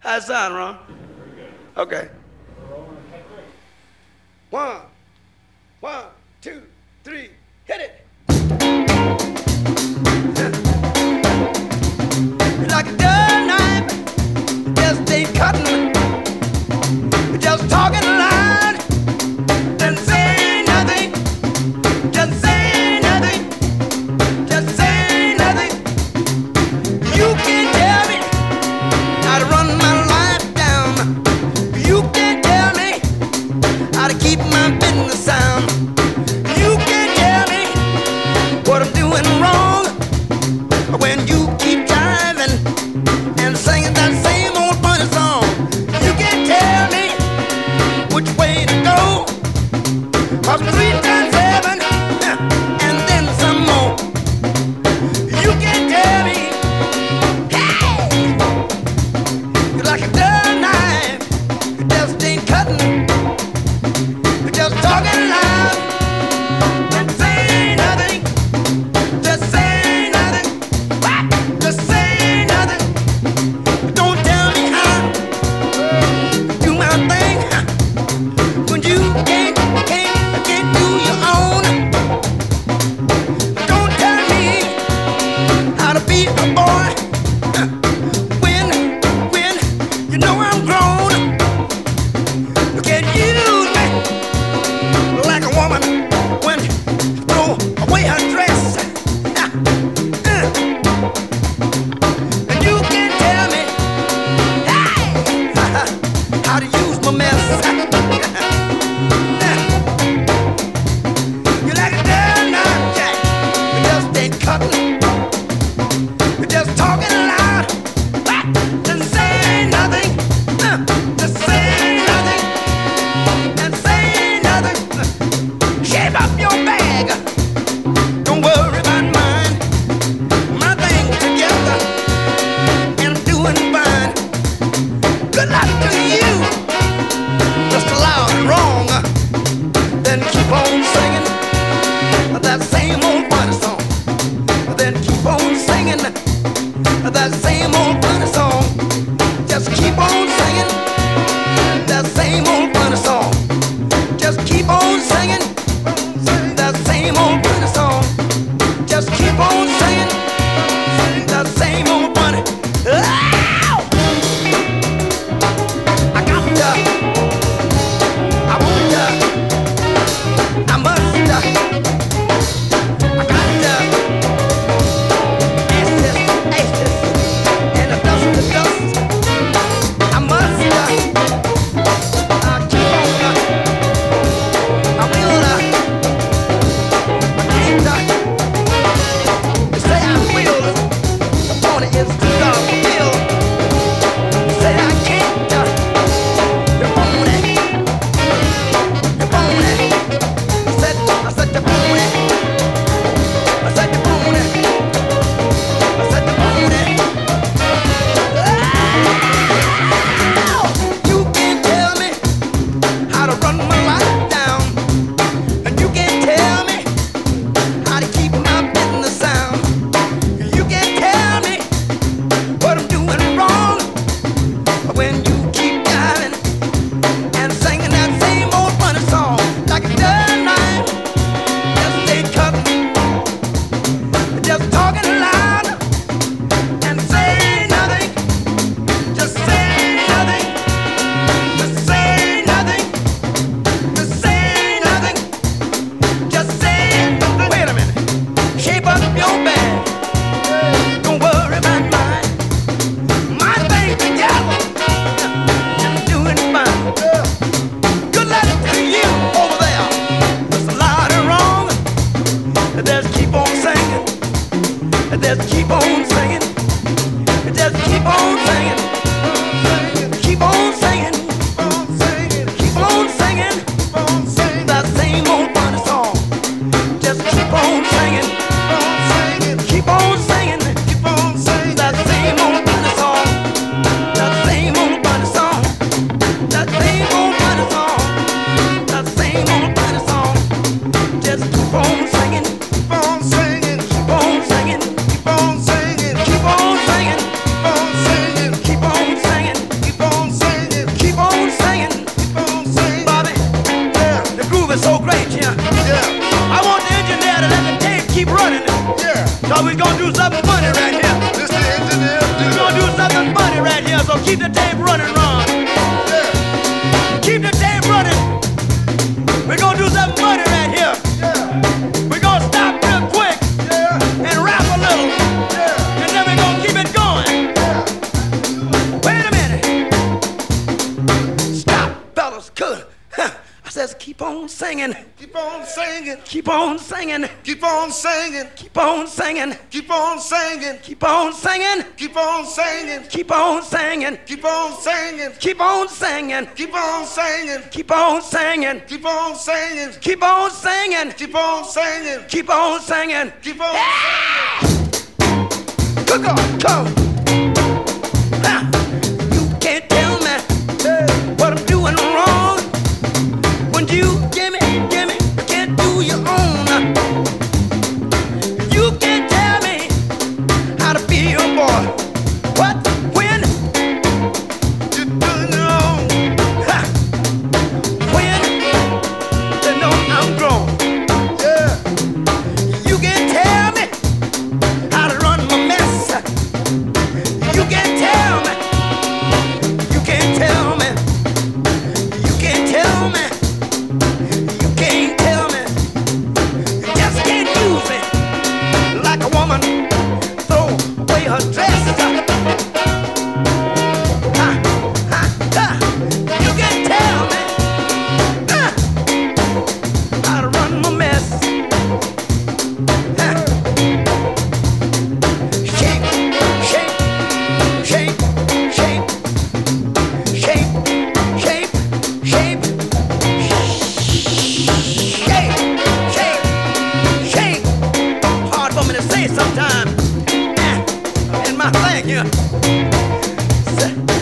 How's it sound, Ron? Okay. 1, 2, 3, hit it. Like a dull knife, just ain't cutting. Just talking loud, then say nothing. Just say nothing. Just say nothing. You can't tell me how to run my life down. You can't tell me how to keep my business sound. You can't tell me what I'm doing wrong when you keep driving and singing that same old funny song. You can't tell me which way to go, 'cause 3 times 7 and then some more. You can't tell me, hey, you're like a dull knife, you just ain't cutting. You're just talking loud and say nothing. Just say nothing. What? Just say nothing. Don't tell me how to do my thing when you can't do your own. Don't tell me how to be a boy when you know I'm grown. You can't use me like a woman when you throw away her dress. And you can't tell me, hey, how to use my mess. You're like a dull knife, Jack. You just ain't cutting. You're just talking loud. What? Just say nothing. Just say nothing. And say nothing. Shape up your bag. Don't worry about mine. My thing's together, and I'm doing fine. Good luck to you. Just loud and wrong. Then keep on singing that same old funny song. Then keep on singing that same old funny song. Just keep on singing that same old funny song. Just keep on singing that same old funny song. Just keep on singing that same old funny. Ow! I got to, I want to, I must, I got to ace this, and the dust to dust. I must, I keep on, I will, I can't, you say I will, the morning is too dark to feel. You say I can't, you're on it, you're on it. I said you're on it, I said you're on it, I said you're on it. Ow! You can't tell me how to run my life down, and you can't tell me how to keep my business sound. You can't tell me what I'm doing wrong when you keep driving and singing that same old funny song. Like a dull knife, just ain't cutting. Just talking loud and say nothing. Just say nothing. Just say nothing. Just say nothing. Just say, wait a minute. Shape up your bag. Don't worry about mine. My thing together, So we're gonna do something funny right here. This the engineer. We're gonna do something funny right here. So keep the tape running, Ron. Yeah. Keep the tape running. We're gonna do something funny right here. Yeah. We're gonna stop real quick Yeah. and rap a little. Yeah. And then we're gonna keep it going. Wait a minute. Stop, fellas. Good. I says keep on singing. Keep on singing. Keep on singing. Keep on singing. Keep on singing. Keep on singing. Keep on singing. Keep on singing. Keep on singing. Keep on singing. Keep on singing. Keep on singing. Keep on singing. Keep on singing. Keep on singing. Keep on singing. Keep on singing. Keep on Cook on, come. You can't tell me what I'm doing wrong. When you give me, can't do your own. You can't tell me how to feel, boy. What, when, You're doing your own. when you know I'm grown. Yeah. You can't tell me how to run my mess. You can't tell me. You can't tell me. You can't tell me. You can't tell me. You just can't use me like a woman throw away her dress. You can't tell me how to run my mess. Shake, shake, shake, shake, shape, shape, shape, shape, shape, shape. Hard for me to say sometimes. In my thing here.